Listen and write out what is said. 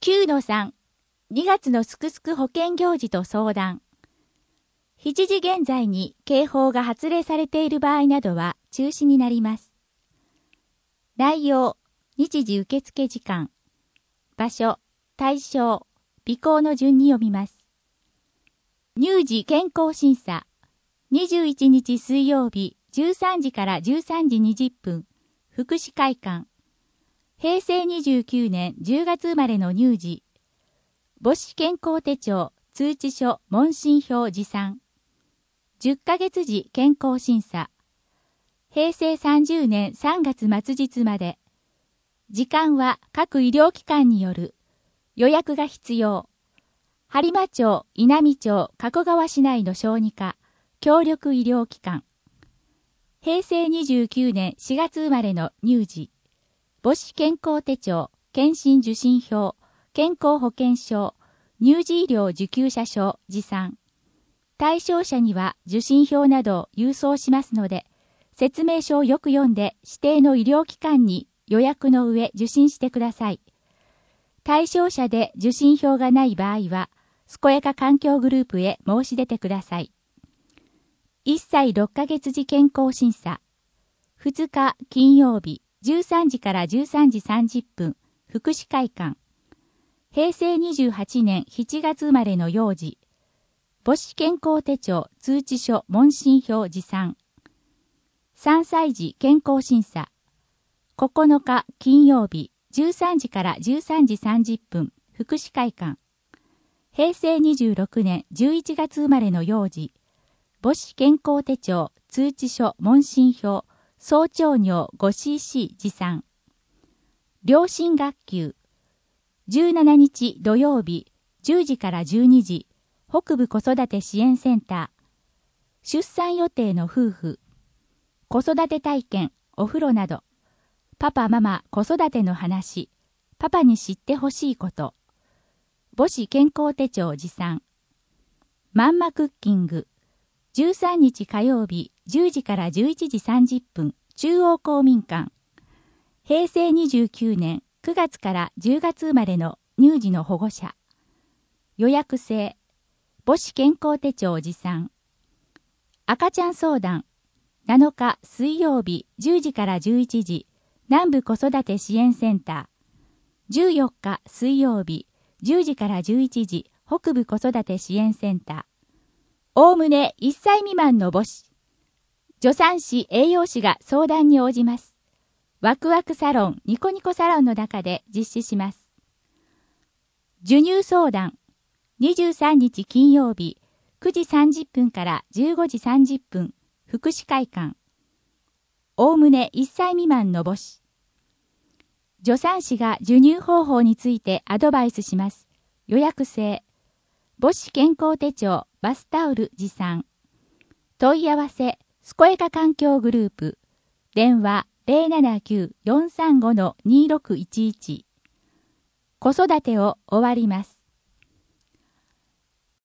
9-3、2月のすくすく保健行事と相談。7時現在に警報が発令されている場合などは中止になります。内容、日時受付時間、場所、対象、備考の順に読みます。乳児健康審査、21日水曜日13時から13時20分、福祉会館。平成29年10月生まれの乳児。母子健康手帳、通知書、問診票持参。10ヶ月時健康審査。平成30年3月末日まで。時間は各医療機関による。予約が必要。播磨町、稲美町、加古川市内の小児科、協力医療機関。平成29年4月生まれの乳児。母子健康手帳、検診受診票、健康保険証、乳児医療受給者証持参。対象者には受診票などを郵送しますので、説明書をよく読んで指定の医療機関に予約の上受診してください。対象者で受診票がない場合は、健やか環境グループへ申し出てください。1歳6ヶ月時健康審査。2日金曜日13時から13時30分、福祉会館。平成28年7月生まれの幼児。母子健康手帳、通知書、問診票持参。3歳児健康審査。9日金曜日13時から13時30分、福祉会館。平成26年11月生まれの幼児。母子健康手帳、通知書、問診票、総長尿 5cc 持参。両親学級。17日土曜日10時から12時、北部子育て支援センター。出産予定の夫婦。子育て体験、お風呂など。パパママ子育ての話。パパに知ってほしいこと。母子健康手帳持参。マンマクッキング。13日火曜日10時から11時30分、中央公民館。平成29年9月から10月生まれの乳児の保護者。予約制。母子健康手帳持参。赤ちゃん相談。7日水曜日10時から11時、南部子育て支援センター。14日水曜日10時から11時、北部子育て支援センター。おおむね1歳未満の母子。助産師、栄養士が相談に応じます。ワクワクサロン、ニコニコサロンの中で実施します。授乳相談。23日金曜日、9時30分から15時30分、福祉会館。おおむね1歳未満の母子。助産師が授乳方法についてアドバイスします。予約制。母子健康手帳、バスタオル持参。問い合わせ、健やか環境グループ。電話 079-435-2611。子育てを終わります。